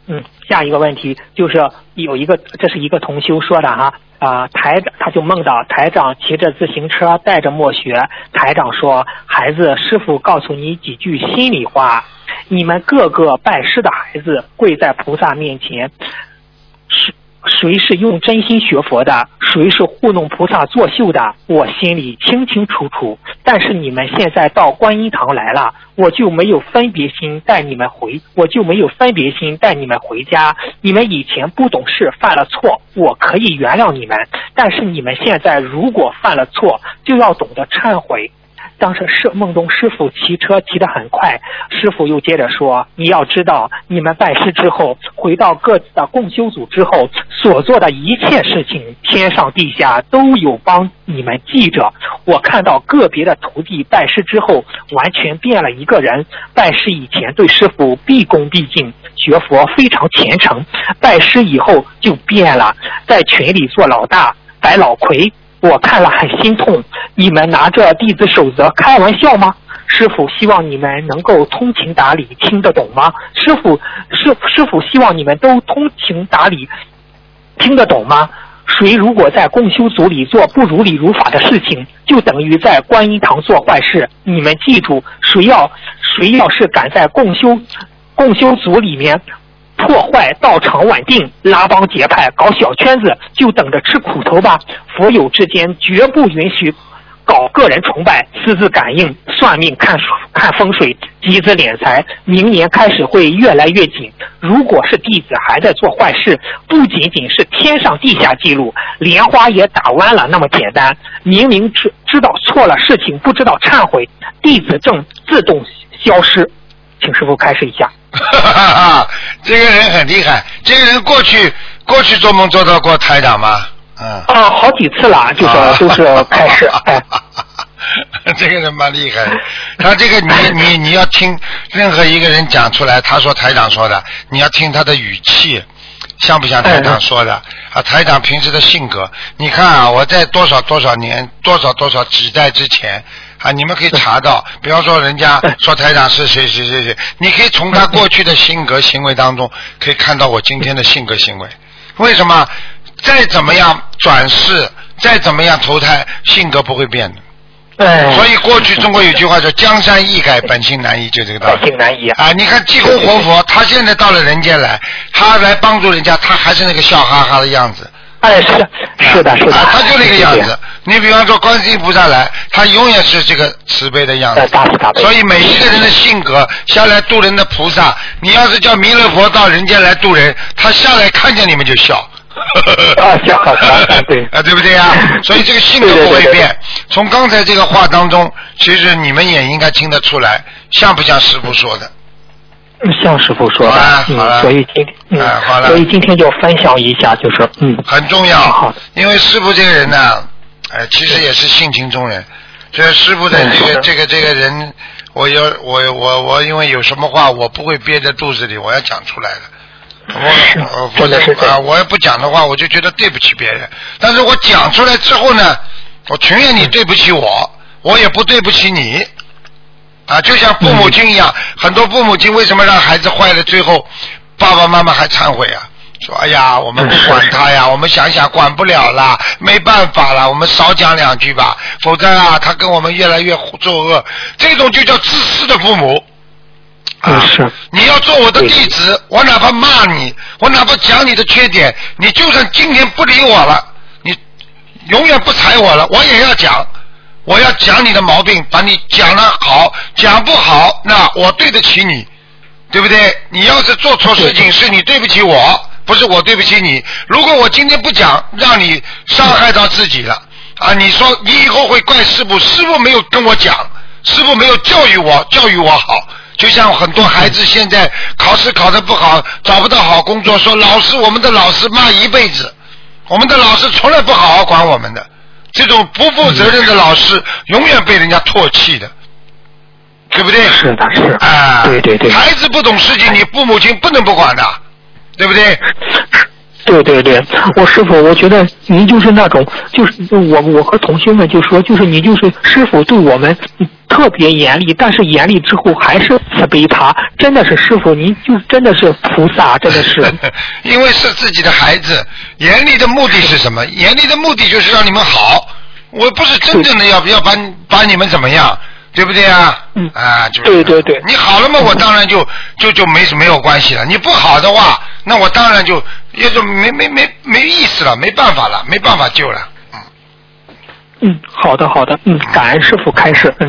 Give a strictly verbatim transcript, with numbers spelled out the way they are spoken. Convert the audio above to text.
嗯，下一个问题就是有一个，这是一个同修说的哈，啊、呃，台长他就梦到台长骑着自行车带着墨学，台长说：“孩子，师父告诉你几句心里话，你们个个拜师的孩子跪在菩萨面前，是。”谁是用真心学佛的，谁是糊弄菩萨作秀的，我心里清清楚楚。但是你们现在到观音堂来了，我就没有分别心带你们回，我就没有分别心带你们回家。你们以前不懂事犯了错，我可以原谅你们，但是你们现在如果犯了错，就要懂得忏悔。当时是梦中师父骑车骑得很快，师父又接着说：“你要知道，你们拜师之后，回到各自的共修组之后，所做的一切事情，天上地下都有帮你们记着。我看到个别的徒弟拜师之后，完全变了一个人。拜师以前对师父毕恭毕敬，学佛非常虔诚；拜师以后就变了，在群里做老大，摆老魁。”我看了很心痛，你们拿着弟子守则开玩笑吗？师父希望你们能够通情达理，听得懂吗？师父师师父希望你们都通情达理，听得懂吗？谁如果在共修组里做不如理如法的事情，就等于在观音堂做坏事。你们记住，谁要谁要是敢在共修共修组里面破坏道场稳定，拉帮结派，搞小圈子，就等着吃苦头吧。佛友之间绝不允许搞个人崇拜、私自感应、算命、看看风水、集资敛财。明年开始会越来越紧。如果是弟子还在做坏事，不仅仅是天上地下记录，莲花也打弯了那么简单。明明知知道错了事情，不知道忏悔，弟子证自动消失。请师父开示一下。 这个人很厉害，这个人过去过去做梦做到过台长吗？嗯啊，好几次了，就是、啊、都是开示。哎， 这个人蛮厉害的，他这个你你你要听任何一个人讲出来，他说台长说的，你要听他的语气，像不像台长说的？啊，台长平时的性格，你看啊，我在多少多少年，多少多少几代之前。啊，你们可以查到，比方说人家说台长是谁谁谁谁，你可以从他过去的性格行为当中，可以看到我今天的性格行为。为什么？再怎么样转世，再怎么样投胎，性格不会变的。所以过去中国有句话叫江山易改，本性难移，就这个道理。 本性难移啊！你看济公活佛，他现在到了人间来，他来帮助人家，他还是那个笑哈哈的样子。 哎，是是的，是的， 啊，他就那个样子。你比方说观世音菩萨来，他永远是这个慈悲的样子。所以每一个人的性格，下来度人的菩萨，你要是叫弥勒佛到人间来度人，他下来看见你们就笑。 啊，笑，对啊，对不对呀？所以这个性格不会变。从刚才这个话当中，其实你们也应该听得出来，像不像师父说的？ 像师父说的， 啊、 嗯，所以今嗯、 啊，好了， 所以今天就分享一下，就是嗯， 很重要。因为师父这个人呢，呃，其实也是性情中人。这师父的这个、嗯、这个这个人，我有我我我，因为有什么话我不会憋在肚子里，我要讲出来的。我我不是啊，我要不讲的话，我就觉得对不起别人。但是我讲出来之后呢，我情愿你对不起我，我也不对不起你。啊，就像父母亲一样，嗯、很多父母亲为什么让孩子坏了，最后爸爸妈妈还忏悔啊？说哎呀，我们不管他呀，我们想想管不了啦，没办法了，我们少讲两句吧，否则啊，他跟我们越来越作恶。这种就叫自私的父母。啊， 是。 你要做我的弟子，我哪怕骂你，我哪怕讲你的缺点，你就算今天不理我了，你永远不睬我了，我也要讲。我要讲你的毛病，把你讲得好，讲不好，那我对得起你，对不对？你要是做错事情，是你对不起我，不是我对不起你。如果我今天不讲，让你伤害到自己了啊！你说你以后会怪师父，师父没有跟我讲，师父没有教育我，教育我好。就像很多孩子现在考试考得不好，找不到好工作，说老师，我们的老师骂一辈子，我们的老师从来不好好管我们的。这种不负责任的老师永远被人家唾弃的，对不对？ 是的，是啊， 对对对。 孩子不懂事情，你父母亲不能不管的，对不对？ 对对对，我师傅，我觉得您就是那种，就是我我和同学们就说，就是你就是师傅对我们特别严厉，但是严厉之后还是慈悲他，真的是师傅，您就真的是菩萨，真的是。 因为是自己的孩子，严厉的目的是什么？严厉的目的就是让你们好，我不是真正的要要把把你们怎么样。对不对啊？ 嗯啊，就是对对对。 你好了嘛，我当然就就就没没有关系了。你不好的话，那我当然就也就没没没没意思了，没办法了，没办法救了。 嗯，好的好的，嗯，感恩师父开示。嗯。